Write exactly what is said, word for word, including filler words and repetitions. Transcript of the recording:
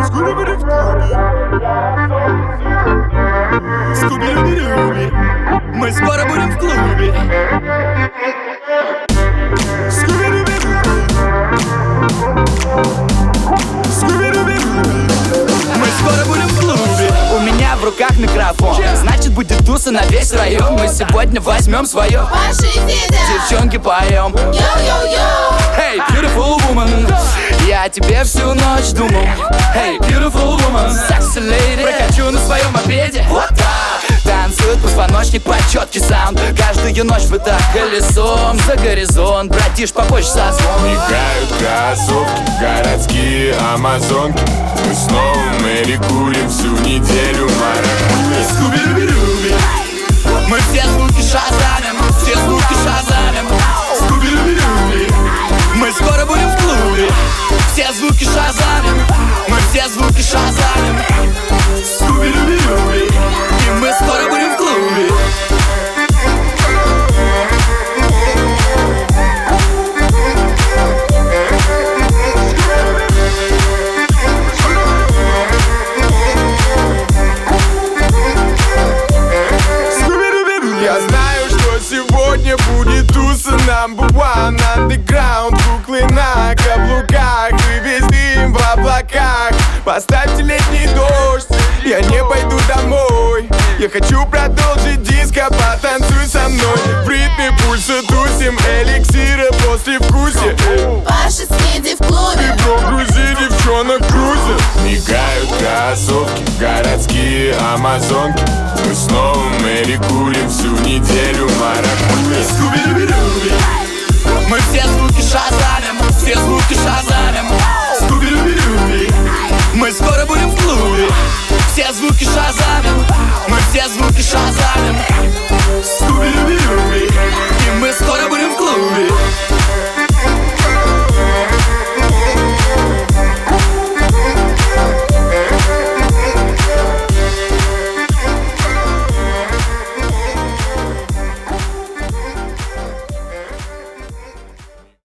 Скоро будем в клубе. Скуби-дуби-дуби. Мы скоро будем в клубе. Скуби-дуби-дуби. Скуби-дуби-дуби. Мы скоро будем в клубе. У меня в руках микрофон, значит будет туса на весь район. Мы сегодня возьмем свое. Паша и Федя. Девчонки, поем. Йоу-йоу-йоу. Hey, beautiful woman, я о тебе всю ночь думал. Hey, beautiful woman, sexy lady, прокачу на своем мопеде. Вот так танцует позвоночник под четкий саунд. Каждую ночь вы так колесом за горизонт. Братиш, попозже созвон. Мигают кроссовки, городские амазонки. Мы снова Мэри курим всю неделю марафон. Скуби-дуби-дуби. Мы все звуки шазамим, все звуки шазамим. Скуби-дуби-дуби. Мы скоро будем в клубе. Все звуки шазамим, мы все звуки шазамим. Скуби-дуби-дуби. И мы скоро будем в клубе. Я знаю, что сегодня будет туса number one underground. Куклы на каблуках и весь дым в облаках. Поставьте летний дождь, я не пойду домой. Я хочу продолжить диско, потанцуй со мной. В ритме пульса тусим, эликсира после вкуса. Паша с Федей в клубе. Прогрузи девчонок крузят. Мигают кроссовки, городские амазонки. Мы снова Мэри курим всю неделю марафон. Скуби-дуби-дуби. Мы все звуки шазамим, все звуки шазамим. Скуби-дуби-дуби. Мы скоро будем в клубе. Все звуки шазамим, мы все звуки шазамим. Скуби-дуби-дуби. И мы скоро будем в клубе.